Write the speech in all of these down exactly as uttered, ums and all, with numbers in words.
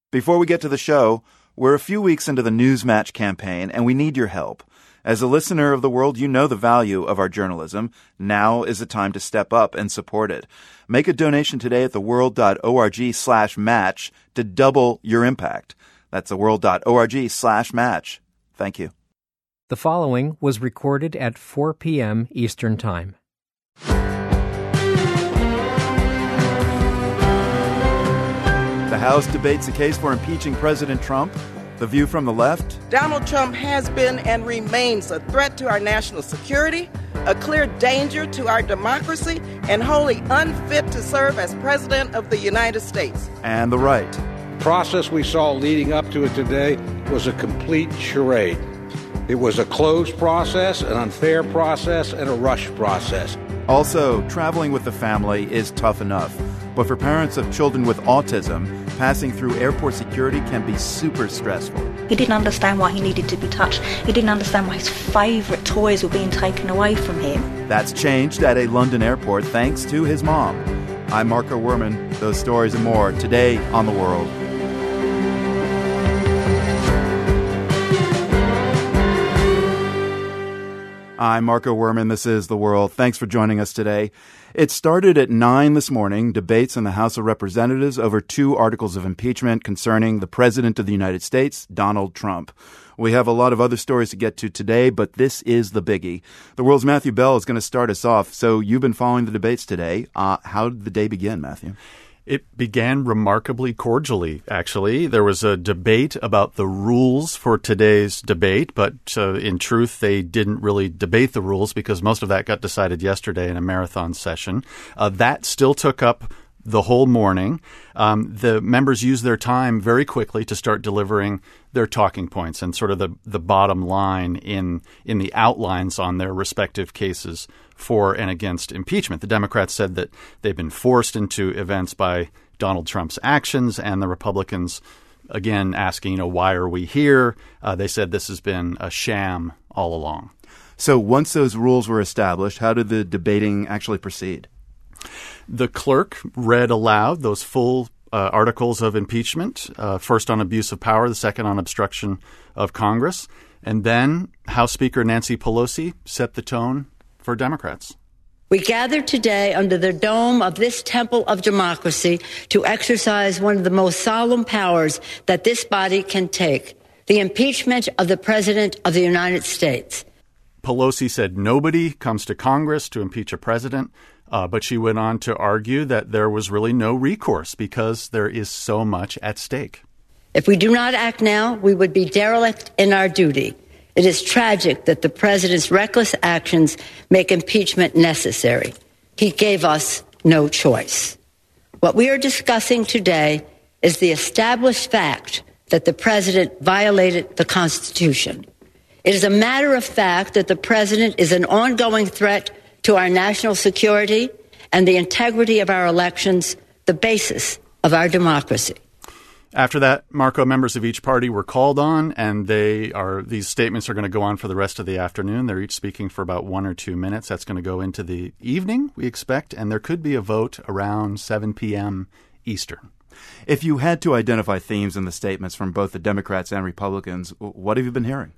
Before we get to the show, we're a few weeks into the Newsmatch campaign, and we need your help. As a listener of The World, you know the value of our journalism. Now is the time to step up and support it. Make a donation today at theworld.org slash match to double your impact. That's theworld.org slash match. Thank you. The following was recorded at four p.m. Eastern Time. The House debates the case for impeaching President Trump. The View from the Left. Donald Trump has been and remains a threat to our national security, a clear danger to our democracy, and wholly unfit to serve as President of the United States. And the Right. The process we saw leading up to it today was a complete charade. It was a closed process, an unfair process, and a rushed process. Also, traveling with the family is tough enough. But for parents of children with autism, passing through airport security can be super stressful. He didn't understand why he needed to be touched. He didn't understand why his favourite toys were being taken away from him. That's changed at a London airport thanks to his mom. I'm Marco Werman. Those stories and more today on The World. I'm Marco Werman. This is The World. Thanks for joining us today. It started at nine this morning, debates in the House of Representatives over two articles of impeachment concerning the President of the United States, Donald Trump. We have a lot of other stories to get to today, but this is the biggie. The World's Matthew Bell is going to start us off. So you've been following the debates today. Uh, how did the day begin, Matthew? It began remarkably cordially, actually. There was a debate about the rules for today's debate, but uh, in truth, they didn't really debate the rules because most of that got decided yesterday in a marathon session. Uh, that still took up the whole morning. Um, the members used their time very quickly to start delivering their talking points and sort of the, the bottom line in in the outlines on their respective cases for and against impeachment. The Democrats said that they've been forced into events by Donald Trump's actions, and the Republicans, again, asking, you know, why are we here? Uh, they said this has been a sham all along. So once those rules were established, how did the debating actually proceed? The clerk read aloud those full uh, articles of impeachment, uh, first on abuse of power, the second on obstruction of Congress. And then House Speaker Nancy Pelosi set the tone for Democrats. We gather today under the dome of this temple of democracy to exercise one of the most solemn powers that this body can take, the impeachment of the President of the United States. Pelosi said nobody comes to Congress to impeach a president, uh, but she went on to argue that there was really no recourse because there is so much at stake. If we do not act now, we would be derelict in our duty. It is tragic that the president's reckless actions make impeachment necessary. He gave us no choice. What we are discussing today is the established fact that the president violated the Constitution. It is a matter of fact that the president is an ongoing threat to our national security and the integrity of our elections, the basis of our democracy. After that, Marco, members of each party were called on, and they are these statements are going to go on for the rest of the afternoon. They're each speaking for about one or two minutes. That's going to go into the evening, we expect, and there could be a vote around seven p.m. Eastern. If you had to identify themes in the statements from both the Democrats and Republicans, what have you been hearing?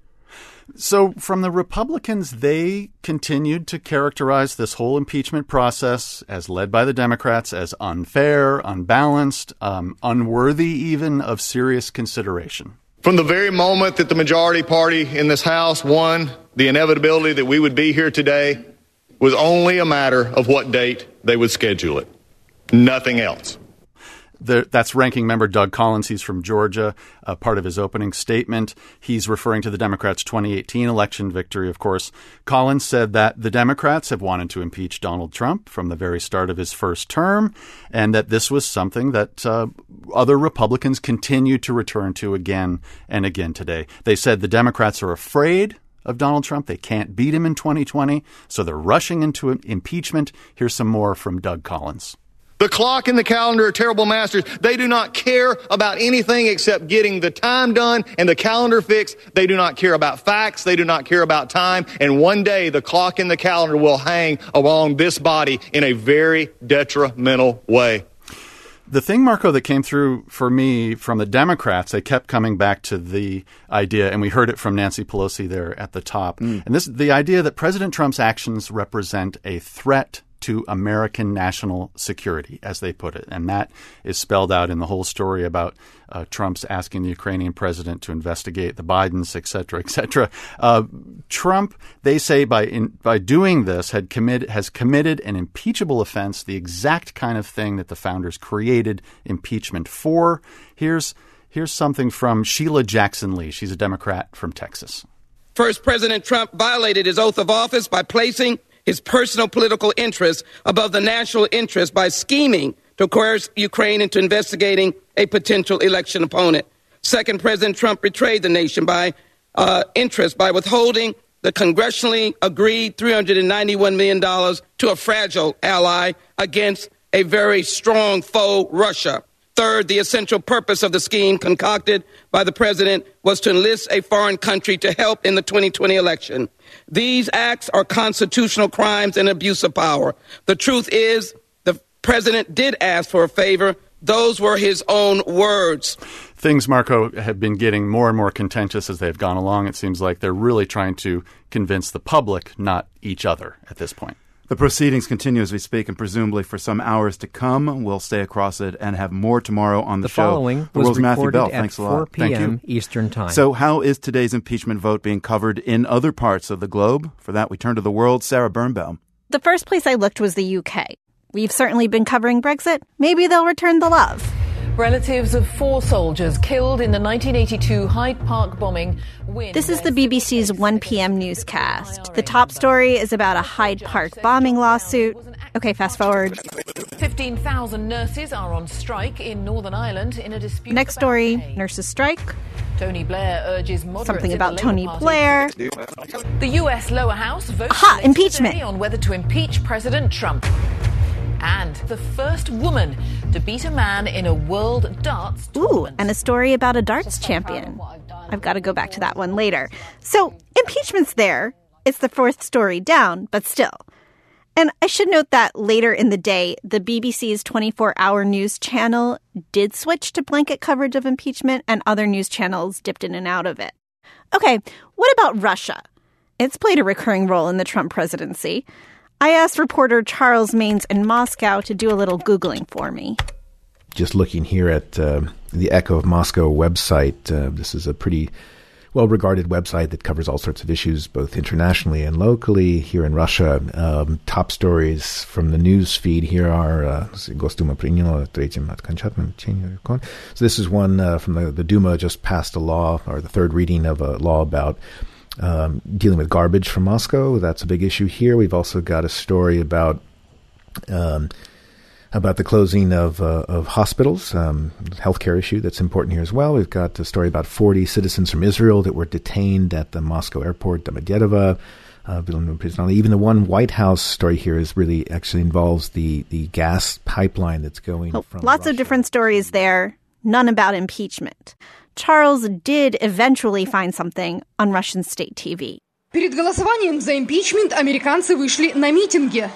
So from the Republicans, they continued to characterize this whole impeachment process as led by the Democrats as unfair, unbalanced, um, unworthy even of serious consideration. From the very moment that the majority party in this House won, the inevitability that we would be here today was only a matter of what date they would schedule it. Nothing else. The, that's Ranking Member Doug Collins. He's from Georgia. Uh, part of his opening statement, he's referring to the Democrats' twenty eighteen election victory, of course. Collins said that the Democrats have wanted to impeach Donald Trump from the very start of his first term, and that this was something that uh, other Republicans continue to return to again and again today. They said the Democrats are afraid of Donald Trump. They can't beat him in twenty twenty, so they're rushing into impeachment. Here's some more from Doug Collins. The clock and the calendar are terrible masters. They do not care about anything except getting the time done and the calendar fixed. They do not care about facts. They do not care about time. And one day the clock and the calendar will hang along this body in a very detrimental way. The thing, Marco, that came through for me from the Democrats, they kept coming back to the idea, and we heard it from Nancy Pelosi there at the top, mm. and this the idea that President Trump's actions represent a threat to American national security, as they put it. And that is spelled out in the whole story about uh, Trump's asking the Ukrainian president to investigate the Bidens, et cetera, et cetera. Uh, Trump, they say, by in, by doing this, had commit, has committed an impeachable offense, the exact kind of thing that the founders created impeachment for. Here's, here's something from Sheila Jackson Lee. She's a Democrat from Texas. First, President Trump violated his oath of office by placing his personal political interests above the national interest by scheming to coerce Ukraine into investigating a potential election opponent. Second, President Trump betrayed the nation by uh, interest by withholding the congressionally agreed three hundred ninety-one million dollars to a fragile ally against a very strong foe, Russia. Third, the essential purpose of the scheme concocted by the president was to enlist a foreign country to help in the twenty twenty election. These acts are constitutional crimes and abuse of power. The truth is, the president did ask for a favor. Those were his own words. Things, Marco, have been getting more and more contentious as they've gone along. It seems like they're really trying to convince the public, not each other at this point. The proceedings continue as we speak, and presumably for some hours to come. We'll stay across it and have more tomorrow on the, the show. Following the was world's Matthew Bell. at Thanks a lot. four p.m. Thank you. Eastern Time. So how is today's impeachment vote being covered in other parts of the globe? For that, we turn to the world. Sarah Birnbaum. The first place I looked was the U K. We've certainly been covering Brexit. Maybe they'll return the love. Relatives of four soldiers killed in the nineteen eighty-two Hyde Park bombing win. This is the B B C's one p.m. newscast. The top story is about a Hyde Park bombing lawsuit. Okay, fast forward. fifteen thousand nurses are on strike in Northern Ireland in a dispute. Next story, nurses strike. Tony Blair urges moderates Something about the Tony Labour Blair. The U S lower house votes Aha, impeachment. on whether to impeach President Trump. And the first woman to beat a man in a world darts tournament. Ooh, and a story about a darts champion. I've got to go back to that one later. So, impeachment's there. It's the fourth story down, but still. And I should note that later in the day, the B B C's twenty-four hour news channel did switch to blanket coverage of impeachment, and other news channels dipped in and out of it. Okay, what about Russia? It's played a recurring role in the Trump presidency. I asked reporter Charles Maynes in Moscow to do a little Googling for me. Just looking here at uh, the Echo of Moscow website, uh, this is a pretty well-regarded website that covers all sorts of issues, both internationally and locally. Here in Russia, um, top stories from the news feed here are uh, so this is one uh, from the, the Duma just passed a law, or the third reading of a law about Um, dealing with garbage from Moscow. That's a big issue here. We've also got a story about um, about the closing of uh, of hospitals, um, healthcare issue that's important here as well. We've got a story about forty citizens from Israel that were detained at the Moscow airport, Domodedovo. Uh, even the one White House story here is really actually involves the, the gas pipeline that's going oh, from Lots Russia. of different stories there, none about impeachment. Charles did eventually find something on Russian state T V. Перед голосованием за импичмент американцы вышли на митинги.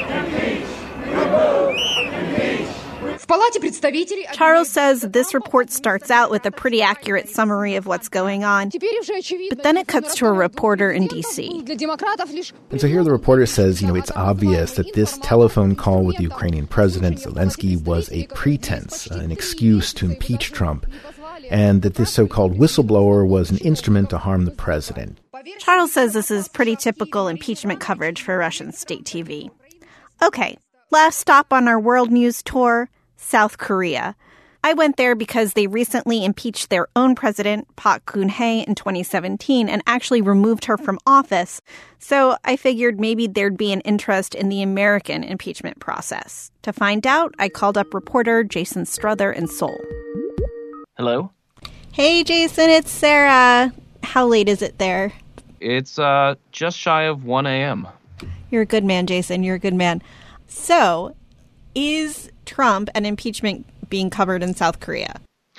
Charles says this report starts out with a pretty accurate summary of what's going on, but then it cuts to a reporter in D C. And so here the reporter says, you know, it's obvious that this telephone call with the Ukrainian president, Zelensky, was a pretense, uh, an excuse to impeach Trump, and that this so-called whistleblower was an instrument to harm the president. Charles says this is pretty typical impeachment coverage for Russian state T V. Okay, last stop on our world news tour, South Korea. I went there because they recently impeached their own president, Park Geun-hye, in twenty seventeen and actually removed her from office. So I figured maybe there'd be an interest in the American impeachment process. To find out, I called up reporter Jason Struther in Seoul. Hello? Hey, Jason, it's Sarah. How late is it there? It's uh, just shy of one a.m. You're a good man, Jason. You're a good man. So, is Trump and impeachment being covered in South Korea?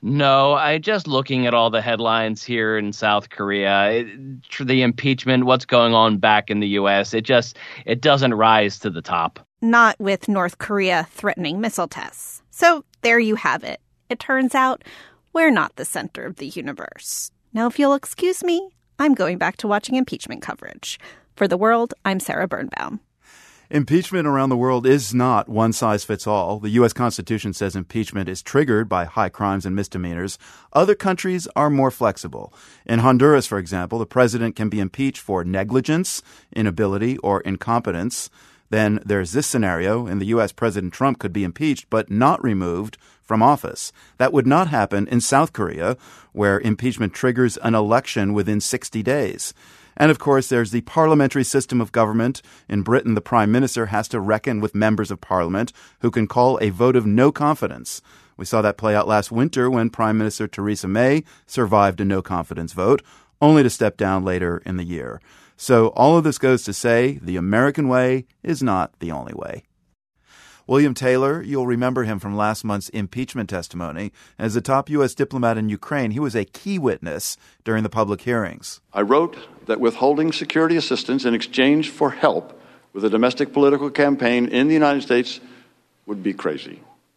No, I just looking at all the headlines here in South Korea, it, the impeachment, what's going on back in the U S, it just, it doesn't rise to the top. Not with North Korea threatening missile tests. So there you have it. It turns out we're not the center of the universe. Now, if you'll excuse me, I'm going back to watching impeachment coverage. For The World, I'm Sarah Birnbaum. Impeachment around the world is not one size fits all. The U S Constitution says impeachment is triggered by high crimes and misdemeanors. Other countries are more flexible. In Honduras, for example, the president can be impeached for negligence, inability, or incompetence. Then there's this scenario. In the U S, President Trump could be impeached but not removed from office. That would not happen in South Korea, where impeachment triggers an election within sixty days. And, of course, there's the parliamentary system of government. In Britain, the prime minister has to reckon with members of parliament who can call a vote of no confidence. We saw that play out last winter when Prime Minister Theresa May survived a no confidence vote, only to step down later in the year. So all of this goes to say the American way is not the only way. William Taylor, you'll remember him from last month's impeachment testimony. As a top U S diplomat in Ukraine, he was a key witness during the public hearings. I wrote that withholding security assistance in exchange for help with a domestic political campaign in the United States would be crazy.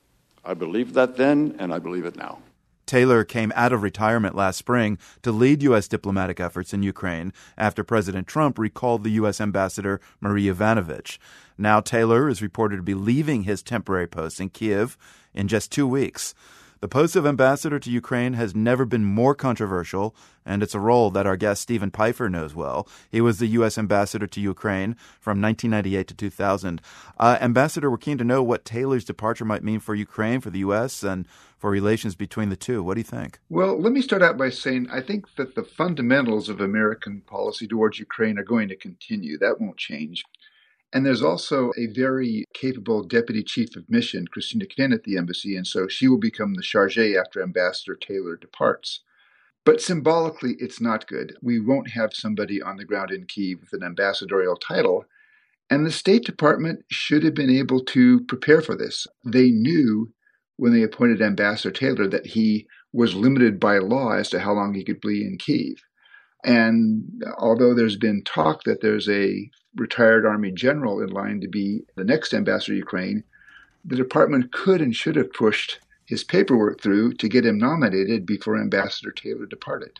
I believed that then, and I believe it now. Taylor came out of retirement last spring to lead U S diplomatic efforts in Ukraine after President Trump recalled the U S ambassador Marie Yovanovitch. Now Taylor is reported to be leaving his temporary post in Kyiv in just two weeks. The post of ambassador to Ukraine has never been more controversial, and it's a role that our guest Stephen Pfeiffer knows well. He was the U S ambassador to Ukraine from nineteen ninety-eight to two thousand. Uh, Ambassador, we're keen to know what Taylor's departure might mean for Ukraine, for the U S, and for relations between the two. What do you think? Well, let me start out by saying I think that the fundamentals of American policy towards Ukraine are going to continue. That won't change. And there's also a very capable deputy chief of mission, Christina Knin, at the embassy, and so she will become the chargé after Ambassador Taylor departs. But symbolically, it's not good. We won't have somebody on the ground in Kyiv with an ambassadorial title, and the State Department should have been able to prepare for this. They knew when they appointed Ambassador Taylor that he was limited by law as to how long he could be in Kyiv. And although there's been talk that there's a retired Army general in line to be the next ambassador to Ukraine, the department could and should have pushed his paperwork through to get him nominated before Ambassador Taylor departed.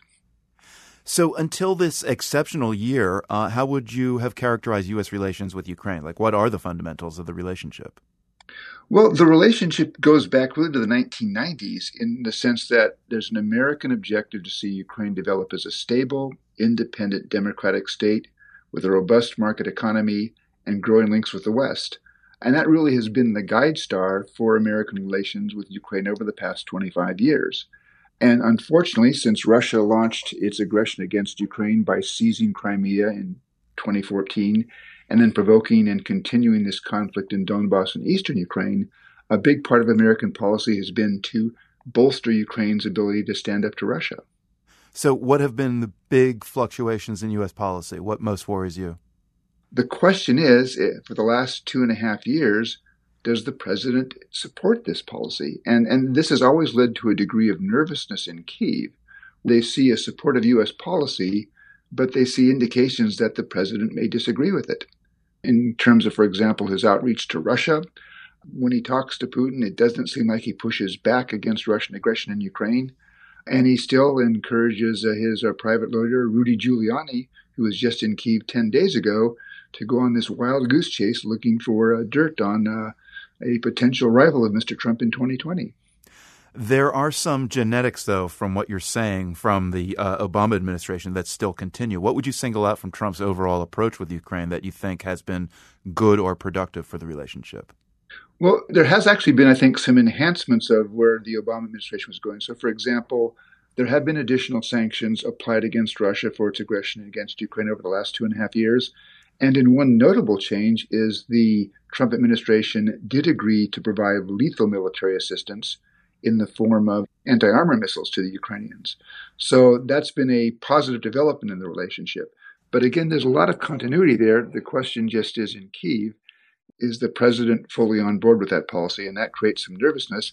So until this exceptional year, uh, how would you have characterized U S relations with Ukraine? Like, what are the fundamentals of the relationship? Well, the relationship goes back really to the nineteen nineties in the sense that there's an American objective to see Ukraine develop as a stable, independent, democratic state with a robust market economy and growing links with the West. And that really has been the guide star for American relations with Ukraine over the past twenty-five years. And unfortunately, since Russia launched its aggression against Ukraine by seizing Crimea in twenty fourteen, and then provoking and continuing this conflict in Donbass and eastern Ukraine, a big part of American policy has been to bolster Ukraine's ability to stand up to Russia. So what have been the big fluctuations in U S policy? What most worries you? The question is, for the last two and a half years, does the president support this policy? And, and this has always led to a degree of nervousness in Kyiv. They see a support of U S policy, but they see indications that the president may disagree with it. In terms of, for example, his outreach to Russia, when he talks to Putin, it doesn't seem like he pushes back against Russian aggression in Ukraine. And he still encourages uh, his uh, private lawyer, Rudy Giuliani, who was just in Kyiv ten days ago, to go on this wild goose chase looking for uh, dirt on uh, a potential rival of Mister Trump in twenty twenty. There are some genetics, though, from what you're saying from the uh, Obama administration that still continue. What would you single out from Trump's overall approach with Ukraine that you think has been good or productive for the relationship? Well, there has actually been, I think, some enhancements of where the Obama administration was going. So, for example, there have been additional sanctions applied against Russia for its aggression against Ukraine over the last two and a half years. And in one notable change is the Trump administration did agree to provide lethal military assistance in the form of anti-armor missiles to the Ukrainians. So that's been a positive development in the relationship. But again, there's a lot of continuity there. The question just is in Kyiv, is the president fully on board with that policy? And that creates some nervousness.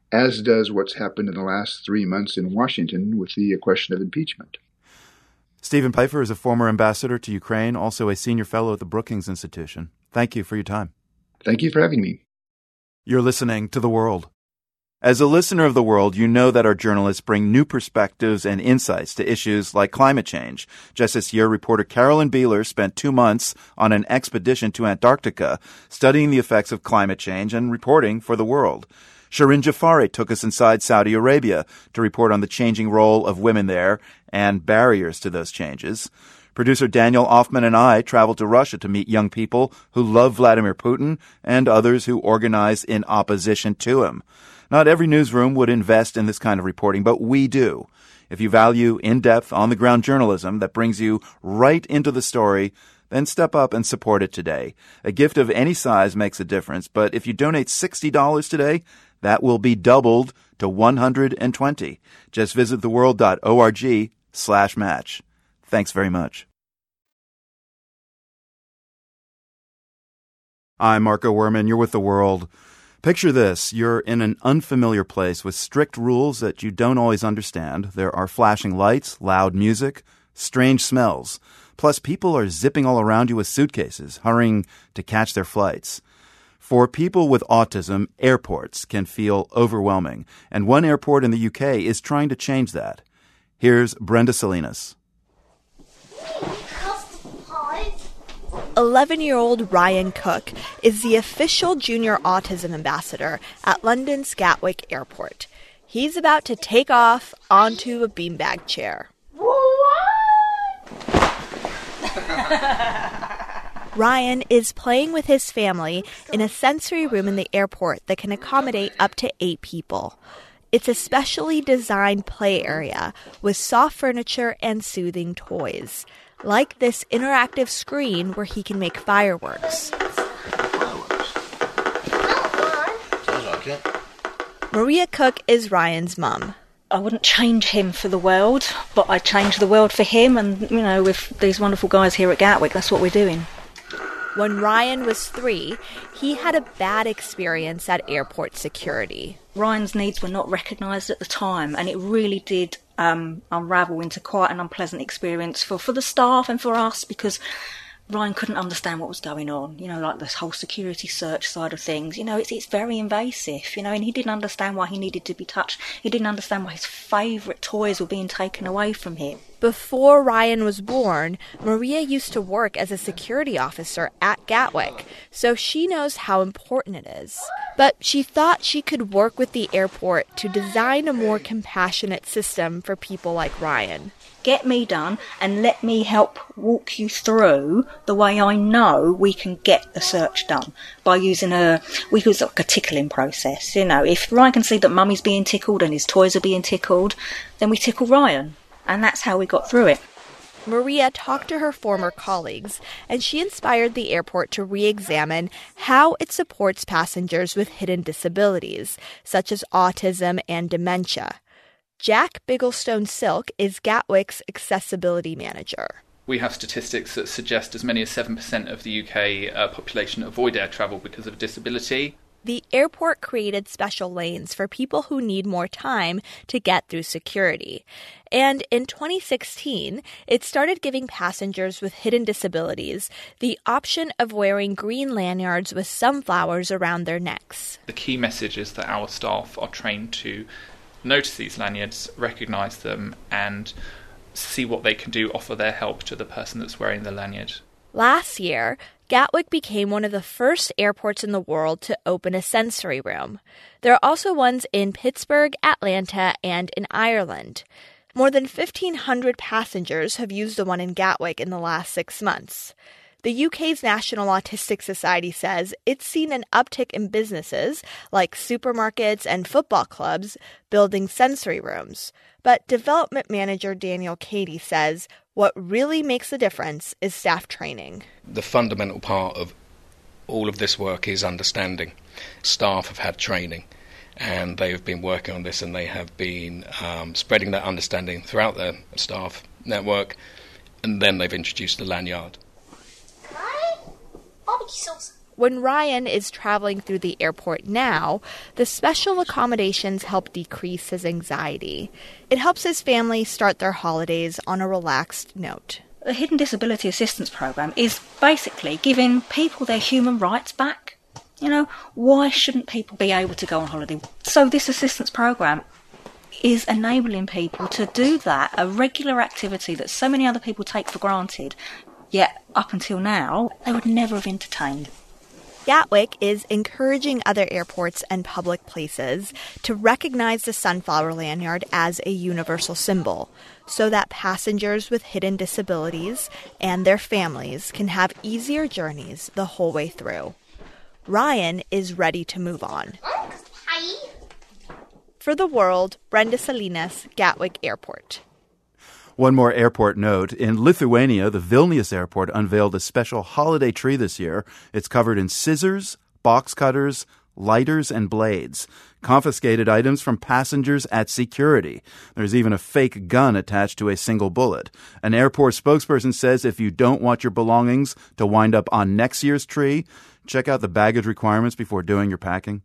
as does what's happened in the last three months in Washington with the question of impeachment. Stephen Pifer is a former ambassador to Ukraine, also a senior fellow at the Brookings Institution. Thank you for your time. Thank you for having me. You're listening to The World. As a listener of The World, you know that our journalists bring new perspectives and insights to issues like climate change. Just this year, reporter Carolyn Beeler spent two months on an expedition to Antarctica, studying the effects of climate change and reporting for The World. Shirin Jafari took us inside Saudi Arabia to report on the changing role of women there and barriers to those changes. Producer Daniel Offman and I traveled to Russia to meet young people who love Vladimir Putin and others who organize in opposition to him. Not every newsroom would invest in this kind of reporting, but we do. If you value in-depth, on-the-ground journalism that brings you right into the story, then step up and support it today. A gift of any size makes a difference, but if you donate sixty dollars today, that will be doubled to one hundred twenty dollars. Just visit theworld.org slash match. Thanks very much. I'm Marco Werman. You're with The World. Picture this. You're in an unfamiliar place with strict rules that you don't always understand. There are flashing lights, loud music, strange smells. Plus, people are zipping all around you with suitcases, hurrying to catch their flights. For people with autism, airports can feel overwhelming, and one airport in the U K is trying to change that. Here's Brenda Salinas. eleven-year-old Ryan Cook is the official junior autism ambassador at London's Gatwick Airport. He's about to take off onto a beanbag chair. Ryan is playing with his family in a sensory room in the airport that can accommodate up to eight people. It's a specially designed play area with soft furniture and soothing toys, like this interactive screen where he can make fireworks. Maria Cook is Ryan's mum. I wouldn't change him for the world, but I'd change the world for him, and, you know, with these wonderful guys here at Gatwick, that's what we're doing. When Ryan was three, he had a bad experience at airport security. Ryan's needs were not recognised at the time, and it really did um, unravel into quite an unpleasant experience for, for the staff and for us, because Ryan couldn't understand what was going on, you know, like this whole security search side of things. You know, it's it's very invasive, you know, and he didn't understand why he needed to be touched. He didn't understand why his favourite toys were being taken away from him. Before Ryan was born, Maria used to work as a security officer at Gatwick, so she knows how important it is. But she thought she could work with the airport to design a more compassionate system for people like Ryan. Get me done and let me help walk you through the way I know we can get the search done by using a, we use like a tickling process. You know, if Ryan can see that mummy's being tickled and his toys are being tickled, then we tickle Ryan. And that's how we got through it. Maria talked to her former colleagues, and she inspired the airport to re-examine how it supports passengers with hidden disabilities, such as autism and dementia. Jack Bigglestone-Silk is Gatwick's accessibility manager. We have statistics that suggest as many as seven percent of the U K uh, population avoid air travel because of disability. The airport created special lanes for people who need more time to get through security. And in twenty sixteen, it started giving passengers with hidden disabilities the option of wearing green lanyards with sunflowers around their necks. The key message is that our staff are trained to notice these lanyards, recognise them, and see what they can do, offer their help to the person that's wearing the lanyard. Last year, Gatwick became one of the first airports in the world to open a sensory room. There are also ones in Pittsburgh, Atlanta, and in Ireland. More than fifteen hundred passengers have used the one in Gatwick in the last six months. The U K's National Autistic Society says it's seen an uptick in businesses like supermarkets and football clubs building sensory rooms. But development manager Daniel Cady says what really makes the difference is staff training. The fundamental part of all of this work is understanding. Staff have had training, and they have been working on this, and they have been um, spreading that understanding throughout their staff network, and then they've introduced the lanyard. When Ryan is traveling through the airport now, the special accommodations help decrease his anxiety. It helps his family start their holidays on a relaxed note. The Hidden Disability Assistance Programme is basically giving people their human rights back. You know, why shouldn't people be able to go on holiday? So this assistance programme is enabling people to do that, a regular activity that so many other people take for granted, yet up until now, they would never have entertained. Gatwick is encouraging other airports and public places to recognize the sunflower lanyard as a universal symbol so that passengers with hidden disabilities and their families can have easier journeys the whole way through. Ryan is ready to move on. For The World, Brenda Salinas, Gatwick Airport. One more airport note. In Lithuania, the Vilnius airport unveiled a special holiday tree this year. It's covered in scissors, box cutters, lighters, and blades. Confiscated items from passengers at security. There's even a fake gun attached to a single bullet. An airport spokesperson says if you don't want your belongings to wind up on next year's tree, check out the baggage requirements before doing your packing.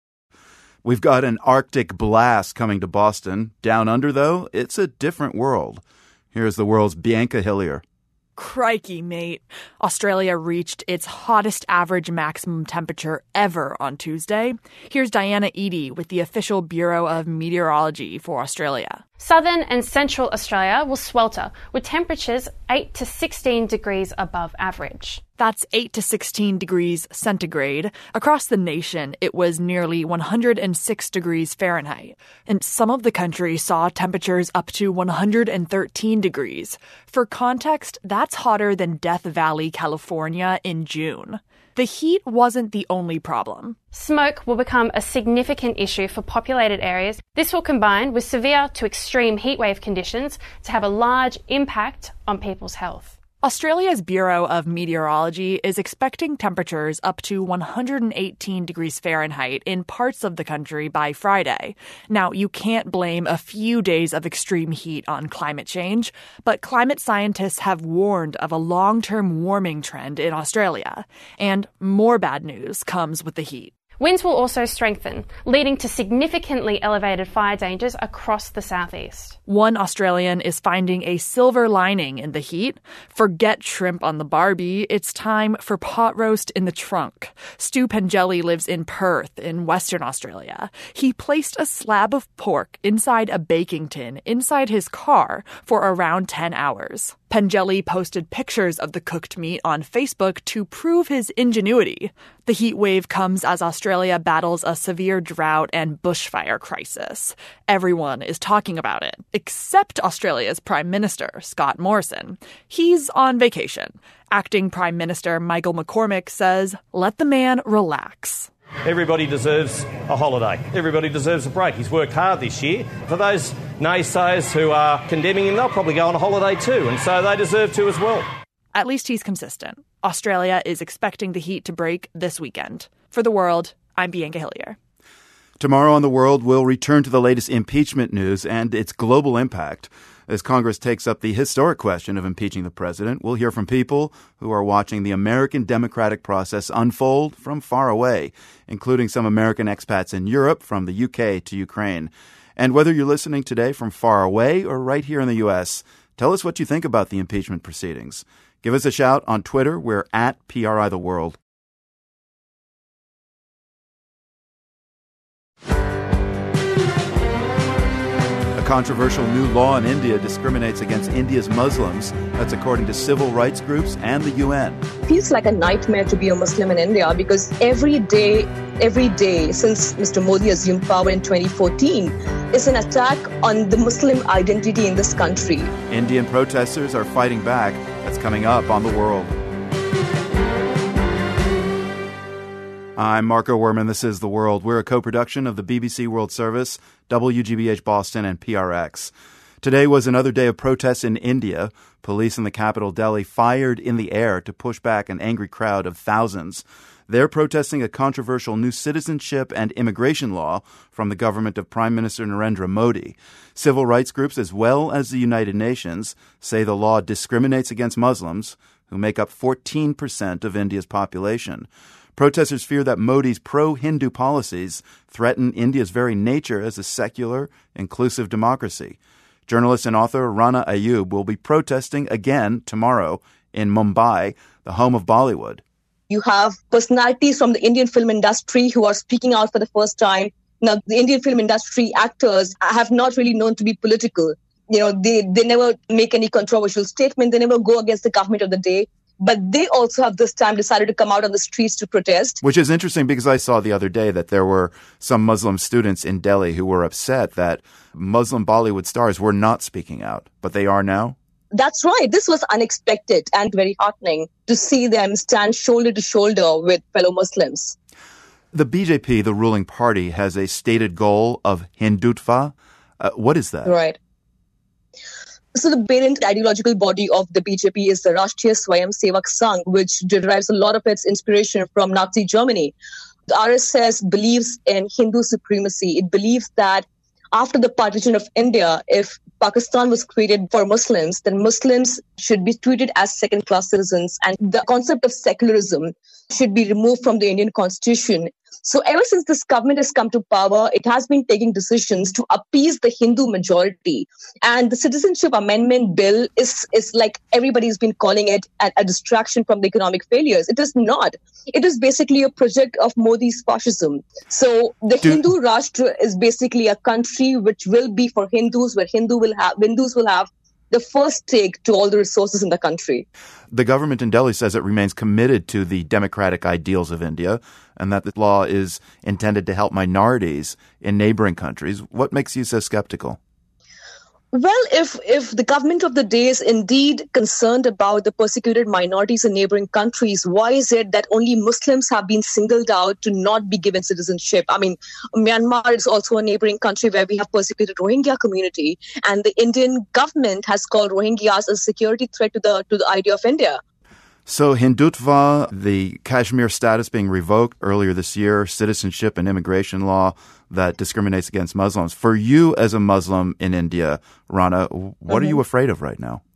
We've got an Arctic blast coming to Boston. Down under, though, it's a different world. Here's The World's Bianca Hillier. Crikey, mate. Australia reached its hottest average maximum temperature ever on Tuesday. Here's Diana Eadie with the official Bureau of Meteorology for Australia. Southern and central Australia will swelter, with temperatures eight to sixteen degrees above average. That's eight to sixteen degrees centigrade. Across the nation, it was nearly one hundred six degrees Fahrenheit. And some of the country saw temperatures up to one hundred thirteen degrees. For context, that's hotter than Death Valley, California in June. The heat wasn't the only problem. Smoke will become a significant issue for populated areas. This will combine with severe to extreme heatwave conditions to have a large impact on people's health. Australia's Bureau of Meteorology is expecting temperatures up to one hundred eighteen degrees Fahrenheit in parts of the country by Friday. Now, you can't blame a few days of extreme heat on climate change, but climate scientists have warned of a long-term warming trend in Australia. And more bad news comes with the heat. Winds will also strengthen, leading to significantly elevated fire dangers across the southeast. One Australian is finding a silver lining in the heat. Forget shrimp on the barbie. It's time for pot roast in the trunk. Stu Pengelly lives in Perth in Western Australia. He placed a slab of pork inside a baking tin inside his car for around ten hours. Pengelly posted pictures of the cooked meat on Facebook to prove his ingenuity. The heat wave comes as Australia battles a severe drought and bushfire crisis. Everyone is talking about it, except Australia's Prime Minister, Scott Morrison. He's on vacation. Acting Prime Minister Michael McCormack says, let the man relax. Everybody deserves a holiday. Everybody deserves a break. He's worked hard this year. For those naysayers who are condemning him, they'll probably go on a holiday too, and so they deserve to as well. At least he's consistent. Australia is expecting the heat to break this weekend. For The World, I'm Bianca Hillier. Tomorrow on The World, we'll return to the latest impeachment news and its global impact. As Congress takes up the historic question of impeaching the president, we'll hear from people who are watching the American democratic process unfold from far away, including some American expats in Europe, from the U K to Ukraine. And whether you're listening today from far away or right here in the U S, tell us what you think about the impeachment proceedings. Give us a shout on Twitter. We're at P R I The World. Controversial new law in India discriminates against India's Muslims. That's according to civil rights groups and the U N. It feels like a nightmare to be a Muslim in India because every day, every day since Mister Modi assumed power in twenty fourteen is an attack on the Muslim identity in this country. Indian protesters are fighting back. That's coming up on The World. I'm Marco Werman. This is The World. We're a co-production of the B B C World Service, W G B H Boston, and P R X. Today was another day of protests in India. Police in the capital, Delhi, fired in the air to push back an angry crowd of thousands. They're protesting a controversial new citizenship and immigration law from the government of Prime Minister Narendra Modi. Civil rights groups, as well as the United Nations, say the law discriminates against Muslims, who make up fourteen percent of India's population. Protesters fear that Modi's pro-Hindu policies threaten India's very nature as a secular, inclusive democracy. Journalist and author Rana Ayub will be protesting again tomorrow in Mumbai, the home of Bollywood. You have personalities from the Indian film industry who are speaking out for the first time. Now, the Indian film industry actors have not really known to be political. You know, they, they never make any controversial statement. They never go against the government of the day. But they also have this time decided to come out on the streets to protest. Which is interesting because I saw the other day that there were some Muslim students in Delhi who were upset that Muslim Bollywood stars were not speaking out, but they are now. That's right. This was unexpected and very heartening to see them stand shoulder to shoulder with fellow Muslims. The B J P, the ruling party, has a stated goal of Hindutva. Uh, what is that? Right. So the parent ideological body of the B J P is the Rashtriya Swayamsevak Sangh, which derives a lot of its inspiration from Nazi Germany. The R S S believes in Hindu supremacy. It believes that after the partition of India, if Pakistan was created for Muslims, then Muslims should be treated as second-class citizens, and the concept of secularism should be removed from the Indian constitution. So ever since this government has come to power, it has been taking decisions to appease the Hindu majority. And the Citizenship Amendment Bill is, is like everybody's been calling it a, a distraction from the economic failures. It is not. It is basically a project of Modi's fascism. So the Do- Hindu Rashtra is basically a country which will be for Hindus, where Hindu will have, Hindus will have the first take to all the resources in the country. The government in Delhi says it remains committed to the democratic ideals of India and that the law is intended to help minorities in neighboring countries. What makes you so skeptical? Well, if if the government of the day is indeed concerned about the persecuted minorities in neighboring countries, why is it that only Muslims have been singled out to not be given citizenship? I mean, Myanmar is also a neighboring country where we have persecuted Rohingya community, and the Indian government has called Rohingyas a security threat to the to the idea of India. So Hindutva, the Kashmir status being revoked earlier this year, citizenship and immigration law that discriminates against Muslims. For you as a Muslim in India, Rana, what mm-hmm. are you afraid of right now?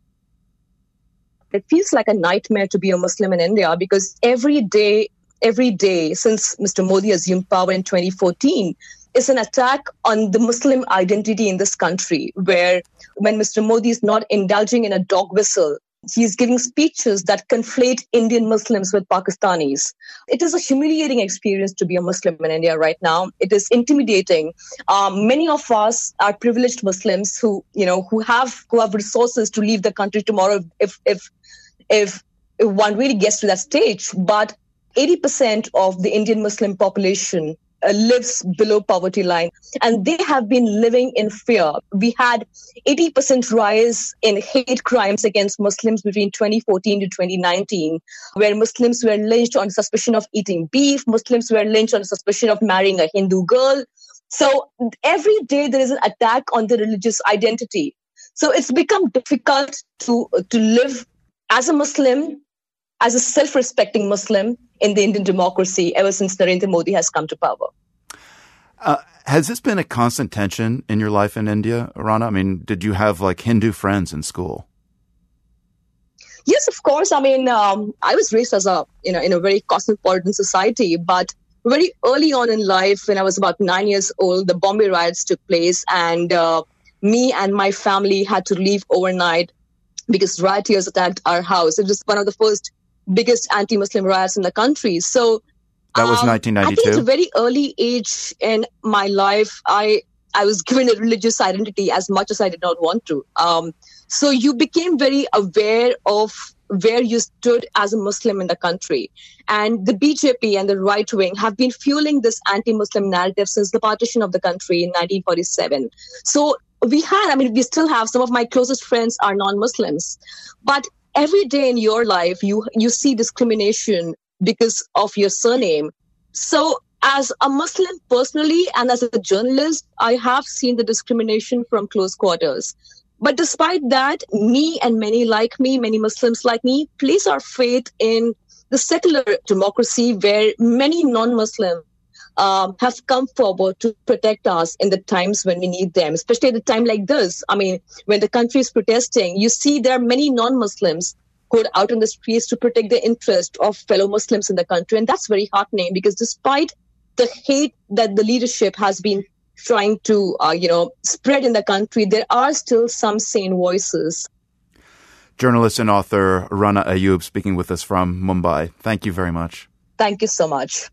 It feels like a nightmare to be a Muslim in India because every day, every day since Mister Modi assumed power in twenty fourteen, is an attack on the Muslim identity in this country, where when Mister Modi is not indulging in a dog whistle, he's giving speeches that conflate Indian Muslims with Pakistanis. It is a humiliating experience to be a Muslim in India right now. It is intimidating. Um, many of us are privileged Muslims who, you know, who have who have resources to leave the country tomorrow if if if, if one really gets to that stage. But eighty percent of the Indian Muslim population Uh, lives below poverty line, and they have been living in fear. We had eighty percent rise in hate crimes against Muslims between twenty fourteen to twenty nineteen, where Muslims were lynched on suspicion of eating beef, Muslims were lynched on suspicion of marrying a Hindu girl. So every day there is an attack on the religious identity. So it's become difficult to to live as a Muslim, as a self-respecting Muslim in the Indian democracy ever since Narendra Modi has come to power. Uh, has this been a constant tension in your life in India, Rana? I mean, did you have like Hindu friends in school? Yes, of course. I mean, um, I was raised as a, you know, in a very cosmopolitan society, but very early on in life, when I was about nine years old, the Bombay riots took place, and uh, me and my family had to leave overnight because rioters attacked our house. It was one of the first biggest anti-Muslim riots in the country. So that was um, nineteen ninety-two. I think at a very early age in my life, I I was given a religious identity as much as I did not want to. Um, so you became very aware of where you stood as a Muslim in the country. And the B J P and the right wing have been fueling this anti-Muslim narrative since the partition of the country in nineteen forty-seven. So we had, I mean, we still have, some of my closest friends are non-Muslims. But every day in your life, you you see discrimination because of your surname. So as a Muslim personally and as a journalist, I have seen the discrimination from close quarters. But despite that, me and many like me, many Muslims like me, place our faith in the secular democracy where many non-Muslims Um, have come forward to protect us in the times when we need them, especially at a time like this. I mean, when the country is protesting, you see there are many non-Muslims code out on the streets to protect the interest of fellow Muslims in the country. And that's very heartening because despite the hate that the leadership has been trying to, uh, you know, spread in the country, there are still some sane voices. Journalist and author Rana Ayub speaking with us from Mumbai. Thank you very much. Thank you so much.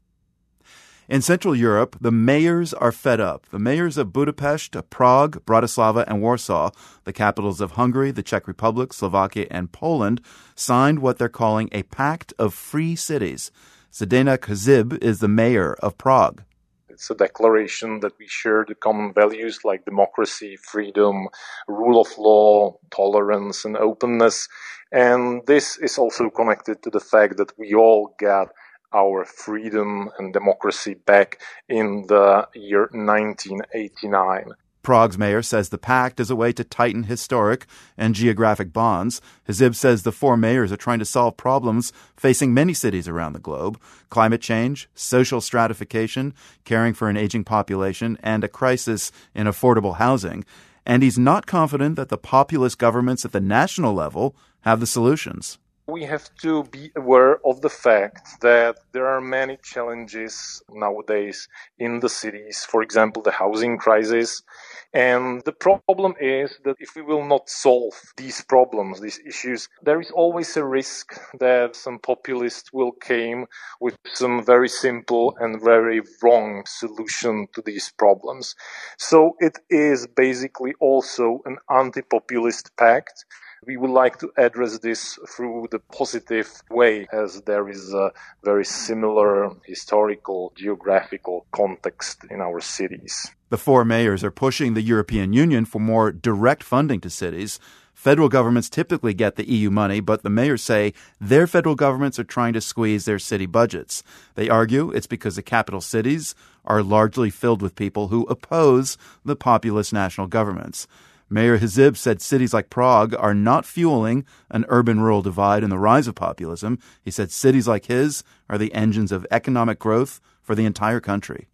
In Central Europe, the mayors are fed up. The mayors of Budapest, Prague, Bratislava, and Warsaw, the capitals of Hungary, the Czech Republic, Slovakia, and Poland, signed what they're calling a Pact of Free Cities. Zdeněk Hřib is the mayor of Prague. It's a declaration that we share the common values like democracy, freedom, rule of law, tolerance, and openness. And this is also connected to the fact that we all get our freedom and democracy back in the year nineteen eighty-nine. Prague's mayor says the pact is a way to tighten historic and geographic bonds. Hřib says the four mayors are trying to solve problems facing many cities around the globe: climate change, social stratification, caring for an aging population, and a crisis in affordable housing. And he's not confident that the populist governments at the national level have the solutions. We have to be aware of the fact that there are many challenges nowadays in the cities, for example, the housing crisis. And the problem is that if we will not solve these problems, these issues, there is always a risk that some populists will come with some very simple and very wrong solution to these problems. So it is basically also an anti-populist pact. We would like to address this through the positive way, as there is a very similar historical, geographical context in our cities. The four mayors are pushing the European Union for more direct funding to cities. Federal governments typically get the E U money, but the mayors say their federal governments are trying to squeeze their city budgets. They argue it's because the capital cities are largely filled with people who oppose the populist national governments. Mayor Hřib said cities like Prague are not fueling an urban-rural divide and the rise of populism. He said cities like his are the engines of economic growth for the entire country.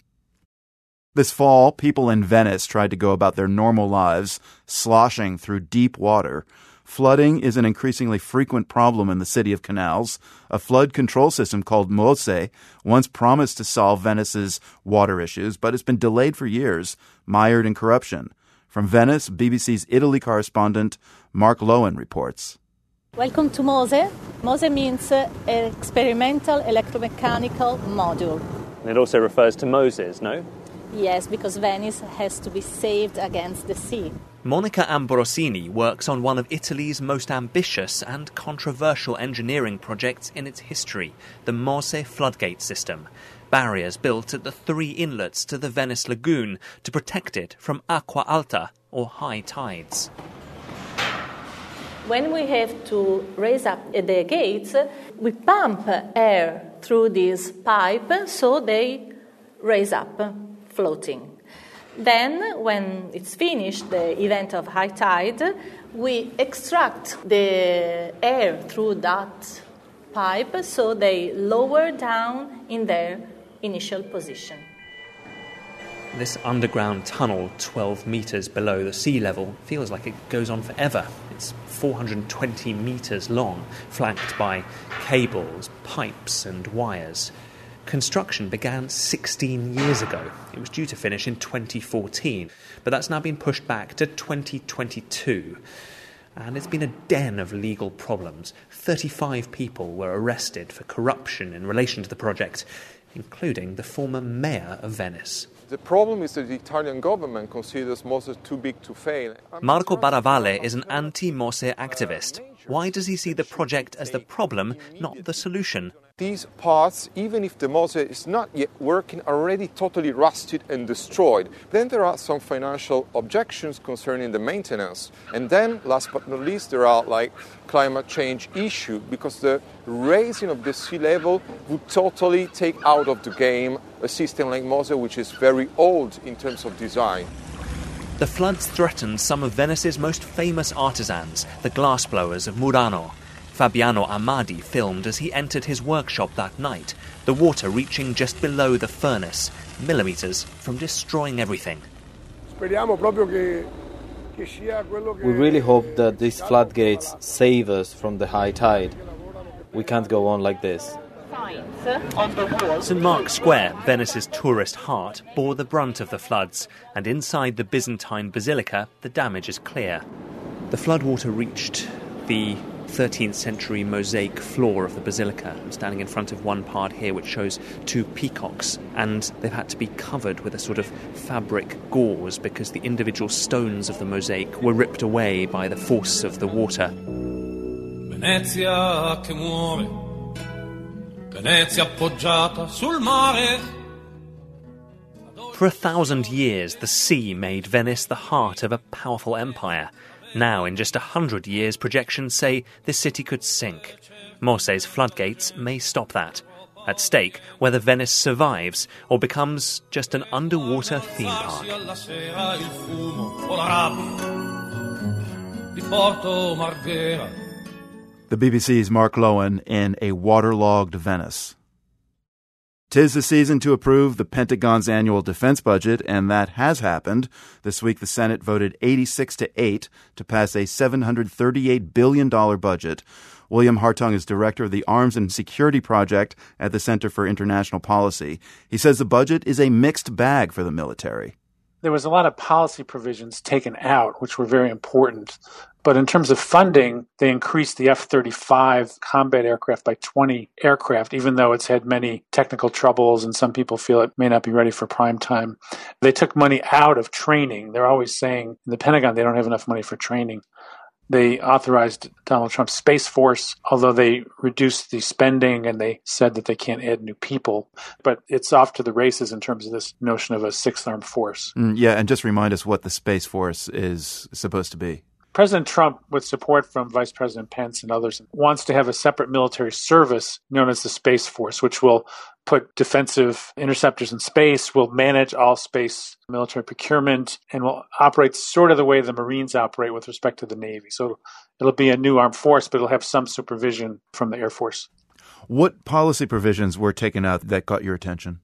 This fall, people in Venice tried to go about their normal lives, sloshing through deep water. Flooding is an increasingly frequent problem in the city of canals. A flood control system called MOSE once promised to solve Venice's water issues, but it's been delayed for years, mired in corruption. From Venice, B B C's Italy correspondent Mark Lowen reports. Welcome to MOSE. MOSE means uh, experimental electromechanical module. And it also refers to Moses, no? Yes, because Venice has to be saved against the sea. Monica Ambrosini works on one of Italy's most ambitious and controversial engineering projects in its history, the MOSE floodgate system. Barriers built at the three inlets to the Venice lagoon to protect it from acqua alta, or high tides. When we have to raise up the gates, we pump air through this pipe so they raise up, floating. Then, when it's finished, the event of high tide, we extract the air through that pipe so they lower down in their initial position. This underground tunnel, twelve metres below the sea level, feels like it goes on forever. It's four hundred twenty metres long, flanked by cables, pipes and wires. Construction began sixteen years ago. It was due to finish in twenty fourteen, but that's now been pushed back to twenty twenty-two. And it's been a den of legal problems. thirty-five people were arrested for corruption in relation to the project, including the former mayor of Venice. The problem is that the Italian government considers MOSE too big to fail. Marco Baravalle is an anti-MOSE activist. Why does he see the project as the problem, not the solution? These parts, even if the MOSE is not yet working, are already totally rusted and destroyed. Then there are some financial objections concerning the maintenance. And then, last but not least, there are like climate change issue, because the raising of the sea level would totally take out of the game a system like MOSE, which is very old in terms of design. The floods threatened some of Venice's most famous artisans, the glassblowers of Murano. Fabiano Amadi filmed as he entered his workshop that night, the water reaching just below the furnace, millimetres from destroying everything. We really hope that these floodgates save us from the high tide. We can't go on like this. Saint Mark's Square, Venice's tourist heart, bore the brunt of the floods, and inside the Byzantine basilica, the damage is clear. The floodwater reached the thirteenth century mosaic floor of the basilica. I'm standing in front of one part here which shows two peacocks, and they've had to be covered with a sort of fabric gauze because the individual stones of the mosaic were ripped away by the force of the water. Venezia che muore, Venezia appoggiata sul mare. For a thousand years, the sea made Venice the heart of a powerful empire. Now, in just a hundred years, projections say this city could sink. Morse's floodgates may stop that. At stake, whether Venice survives or becomes just an underwater theme park. The B B C's Mark Lowen in a waterlogged Venice. 'Tis the season to approve the Pentagon's annual defense budget, and that has happened. This week, the Senate voted eighty-six to eight to pass a seven hundred thirty-eight billion dollars budget. William Hartung is director of the Arms and Security Project at the Center for International Policy. He says the budget is a mixed bag for the military. There was a lot of policy provisions taken out, which were very important. But in terms of funding, they increased the F thirty-five combat aircraft by twenty aircraft, even though it's had many technical troubles and some people feel it may not be ready for prime time. They took money out of training. They're always saying in the Pentagon they don't have enough money for training. They authorized Donald Trump's Space Force, although they reduced the spending and they said that they can't add new people. But it's off to the races in terms of this notion of a sixth armed force. Mm, yeah, and just remind us what the Space Force is supposed to be. President Trump, with support from Vice President Pence and others, wants to have a separate military service known as the Space Force, which will put defensive interceptors in space, will manage all space military procurement, and will operate sort of the way the Marines operate with respect to the Navy. So it'll be a new armed force, but it'll have some supervision from the Air Force. What policy provisions were taken out that caught your attention?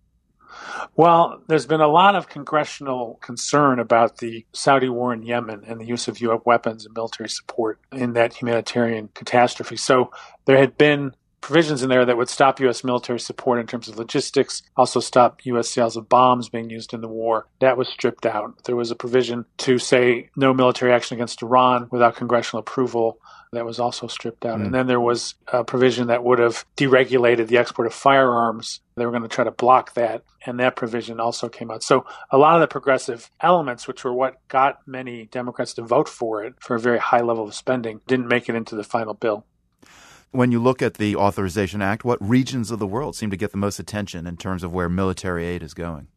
Well, there's been a lot of congressional concern about the Saudi war in Yemen and the use of U S weapons and military support in that humanitarian catastrophe. So there had been provisions in there that would stop U S military support in terms of logistics, also stop U S sales of bombs being used in the war. That was stripped out. There was a provision to say no military action against Iran without congressional approval. That was also stripped out. Mm. And then there was a provision that would have deregulated the export of firearms. They were going to try to block that, and that provision also came out. So a lot of the progressive elements, which were what got many Democrats to vote for it for a very high level of spending, didn't make it into the final bill. When you look at the Authorization Act, what regions of the world seem to get the most attention in terms of where military aid is going?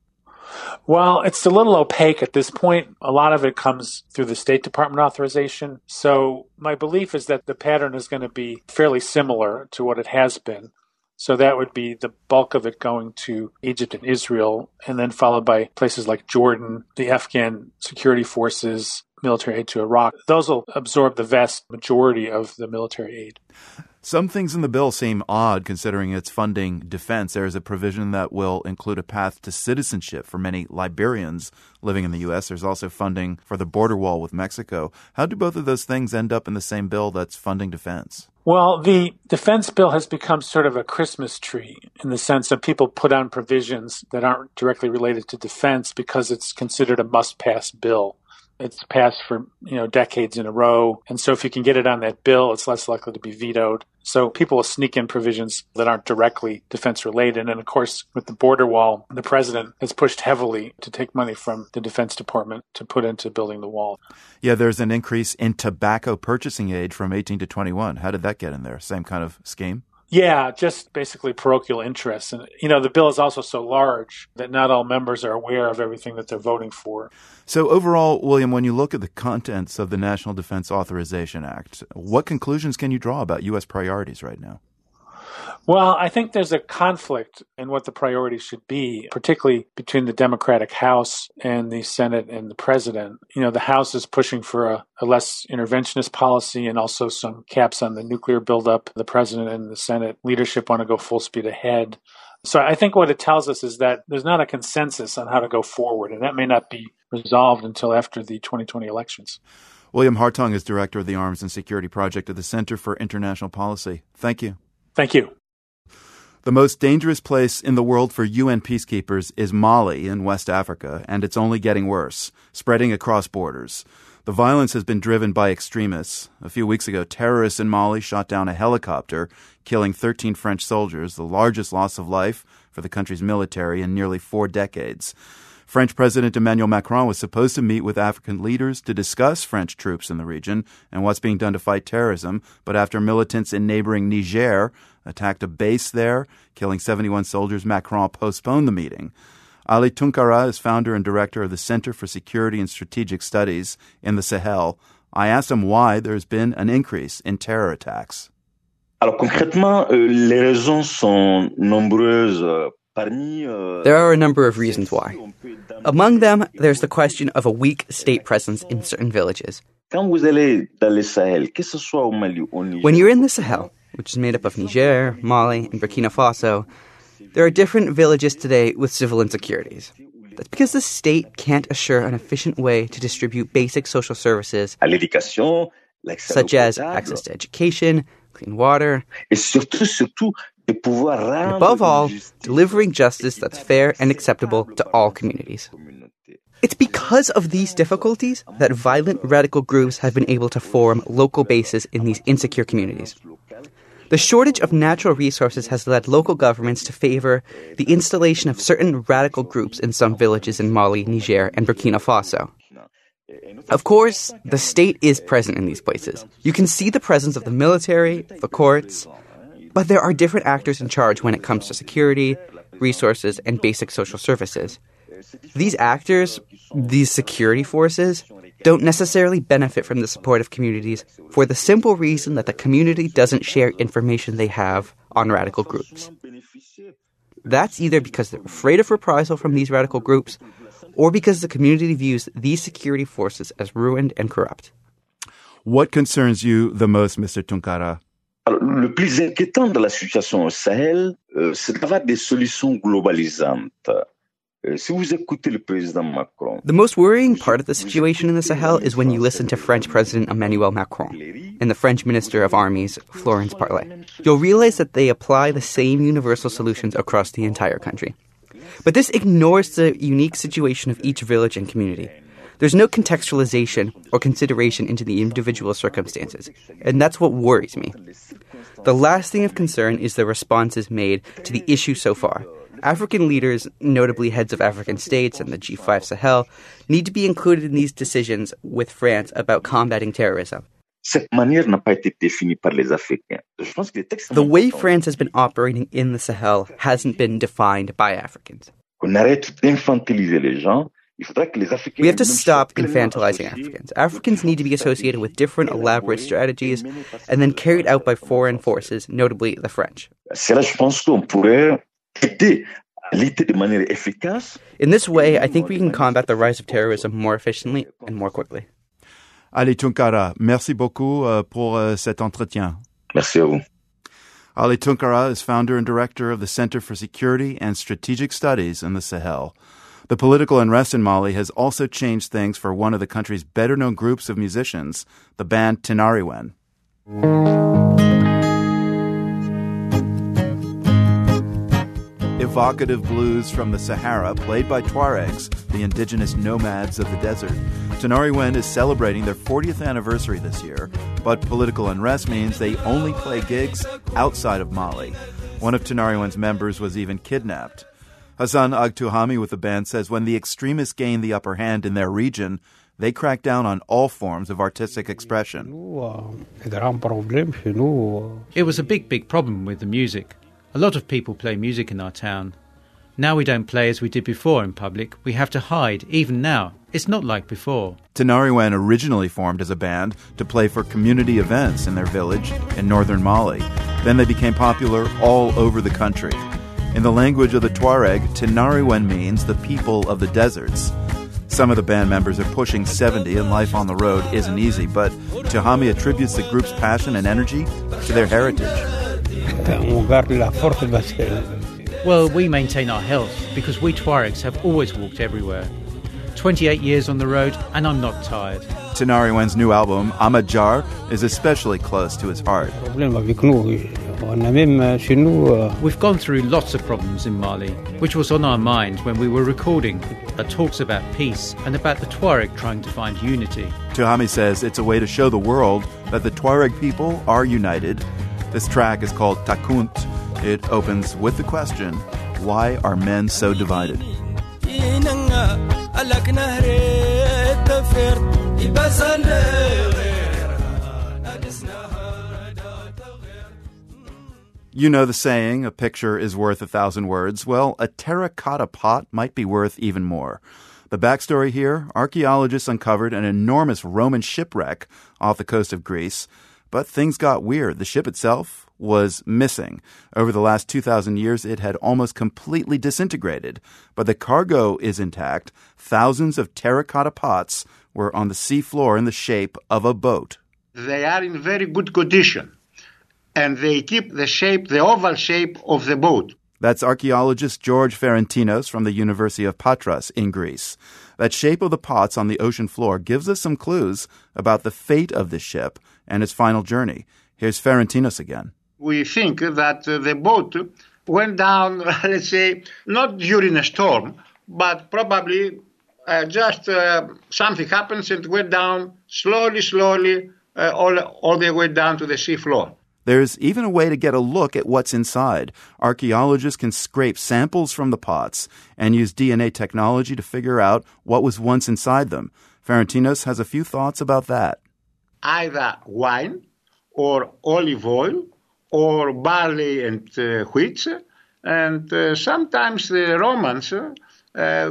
Well, it's a little opaque at this point. A lot of it comes through the State Department authorization. So my belief is that the pattern is going to be fairly similar to what it has been. So that would be the bulk of it going to Egypt and Israel, and then followed by places like Jordan, the Afghan security forces, military aid to Iraq. Those will absorb the vast majority of the military aid. Some things in the bill seem odd considering it's funding defense. There is a provision that will include a path to citizenship for many Liberians living in the U S. There's also funding for the border wall with Mexico. How do both of those things end up in the same bill that's funding defense? Well, the defense bill has become sort of a Christmas tree in the sense that people put on provisions that aren't directly related to defense because it's considered a must-pass bill. It's passed for, you know, decades in a row. And so if you can get it on that bill, it's less likely to be vetoed. So people will sneak in provisions that aren't directly defense related. And of course, with the border wall, the president has pushed heavily to take money from the Defense Department to put into building the wall. Yeah, there's an increase in tobacco purchasing age from eighteen to twenty-one. How did that get in there? Same kind of scheme? Yeah, just basically parochial interests. And, you know, the bill is also so large that not all members are aware of everything that they're voting for. So overall, William, when you look at the contents of the National Defense Authorization Act, what conclusions can you draw about U S priorities right now? Well, I think there's a conflict in what the priorities should be, particularly between the Democratic House and the Senate and the president. You know, the House is pushing for a, a less interventionist policy and also some caps on the nuclear buildup. The president and the Senate leadership want to go full speed ahead. So I think what it tells us is that there's not a consensus on how to go forward, and that may not be resolved until after the twenty twenty elections. William Hartung is director of the Arms and Security Project at the Center for International Policy. Thank you. Thank you. The most dangerous place in the world for U N peacekeepers is Mali in West Africa, and it's only getting worse, spreading across borders. The violence has been driven by extremists. A few weeks ago, terrorists in Mali shot down a helicopter, killing thirteen French soldiers, the largest loss of life for the country's military in nearly four decades. French President Emmanuel Macron was supposed to meet with African leaders to discuss French troops in the region and what's being done to fight terrorism, but after militants in neighboring Niger attacked a base there, killing seventy-one soldiers, Macron postponed the meeting. Ali Tunkara is founder and director of the Center for Security and Strategic Studies in the Sahel. I asked him why there's been an increase in terror attacks. Alors concrètement, les raisons sont nombreuses. There are a number of reasons why. Among them, there's the question of a weak state presence in certain villages. When you're in the Sahel, which is made up of Niger, Mali, and Burkina Faso, there are different villages today with civil insecurities. That's because the state can't assure an efficient way to distribute basic social services, such as access to education, clean water, and above all, delivering justice that's fair and acceptable to all communities. It's because of these difficulties that violent radical groups have been able to form local bases in these insecure communities. The shortage of natural resources has led local governments to favor the installation of certain radical groups in some villages in Mali, Niger, and Burkina Faso. Of course, the state is present in these places. You can see the presence of the military, the courts, but there are different actors in charge when it comes to security, resources, and basic social services. These actors, these security forces, don't necessarily benefit from the support of communities for the simple reason that the community doesn't share information they have on radical groups. That's either because they're afraid of reprisal from these radical groups or because the community views these security forces as ruined and corrupt. What concerns you the most, Mister Tunkara? Alors, le plus inquiétant de la situation au Sahel, euh, c'est d'avoir des solutions globalisantes. Si vous écoutez le président Macron. The most worrying part of the situation in the Sahel is when you listen to French President Emmanuel Macron and the French Minister of Armies, Florence Parly. You'll realize that they apply the same universal solutions across the entire country. But this ignores the unique situation of each village and community. There's no contextualization or consideration into the individual circumstances, and that's what worries me. The last thing of concern is the responses made to the issue so far. African leaders, notably heads of African states and the G five Sahel, need to be included in these decisions with France about combating terrorism. Cette manière n'a pas été définie par les Africains. Je pense qu'il est extrêmement The way France has been operating in the Sahel hasn't been defined by Africans. Qu'on arrête d'infantiliser les gens. We have to stop infantilizing Africans. Africans need to be associated with different elaborate strategies and then carried out by foreign forces, notably the French. In this way, I think we can combat the rise of terrorism more efficiently and more quickly. Ali Tunkara, merci beaucoup uh, pour uh, cet entretien. Merci à vous. Ali Tunkara is founder and director of the Center for Security and Strategic Studies in the Sahel. The political unrest in Mali has also changed things for one of the country's better-known groups of musicians, the band Tinariwen. Evocative blues from the Sahara, played by Tuaregs, the indigenous nomads of the desert. Tinariwen is celebrating their fortieth anniversary this year, but political unrest means they only play gigs outside of Mali. One of Tinariwen's members was even kidnapped. Hassan Agtouhami with the band says when the extremists gain the upper hand in their region, they crack down on all forms of artistic expression. It was a big, big problem with the music. A lot of people play music in our town. Now we don't play as we did before in public. We have to hide, even now. It's not like before. Tinariwen originally formed as a band to play for community events in their village in northern Mali. Then they became popular all over the country. In the language of the Tuareg, Tinariwen means the people of the deserts. Some of the band members are pushing seventy and life on the road isn't easy, but Touhami attributes the group's passion and energy to their heritage. Well, we maintain our health because we Tuaregs have always walked everywhere. twenty-eight years on the road and I'm not tired. Tinariwen's new album, Amajar, is especially close to his heart. We've gone through lots of problems in Mali, which was on our mind when we were recording, that talks about peace and about the Tuareg trying to find unity. Tuhami says it's a way to show the world that the Tuareg people are united. This track is called Takunt. It opens with the question, why are men so divided? You know the saying, a picture is worth a thousand words. Well, a terracotta pot might be worth even more. The backstory here, archaeologists uncovered an enormous Roman shipwreck off the coast of Greece, but things got weird. The ship itself was missing. Over the last two thousand years, it had almost completely disintegrated, but the cargo is intact. Thousands of terracotta pots were on the sea floor in the shape of a boat. They are in very good condition, and they keep the shape, the oval shape of the boat. That's archaeologist George Ferentinos from the University of Patras in Greece. That shape of the pots on the ocean floor gives us some clues about the fate of the ship and its final journey. Here's Ferentinos again. We think that uh, the boat went down, let's say, not during a storm, but probably uh, just uh, something happens and went down slowly, slowly, uh, all, all the way down to the sea floor. There's even a way to get a look at what's inside. Archaeologists can scrape samples from the pots and use D N A technology to figure out what was once inside them. Ferentinos has a few thoughts about that. Either wine or olive oil or barley and uh, wheat, and uh, sometimes the Romans uh, uh,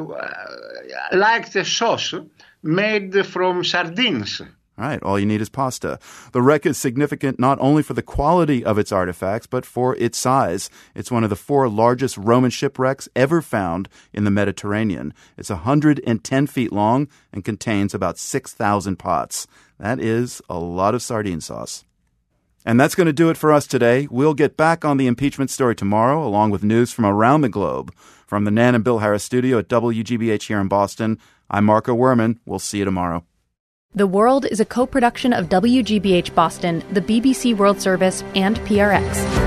liked a sauce made from sardines. All right, all you need is pasta. The wreck is significant not only for the quality of its artifacts, but for its size. It's one of the four largest Roman shipwrecks ever found in the Mediterranean. It's one hundred ten feet long and contains about six thousand pots. That is a lot of sardine sauce. And that's going to do it for us today. We'll get back on the impeachment story tomorrow, along with news from around the globe. From the Nan and Bill Harris studio at W G B H here in Boston, I'm Marco Werman. We'll see you tomorrow. The World is a co-production of W G B H Boston, the B B C World Service, and P R X.